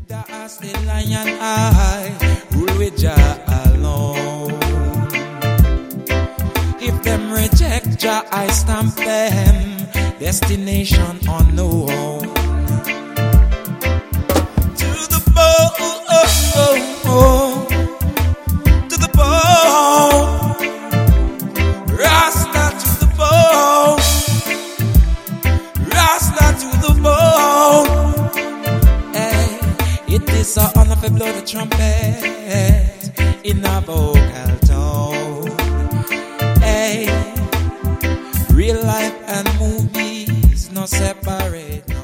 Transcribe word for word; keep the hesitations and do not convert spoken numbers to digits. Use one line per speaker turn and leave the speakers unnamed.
As the lion I rule with Jah alone. If them reject Jah, I stamp them. Destination unknown. To the bone, oh, oh, oh. To the bone. Rasta to the bone. Rasta to the bone. It is an honor to blow the trumpet in a vocal tone. Hey, real life and movies no separate.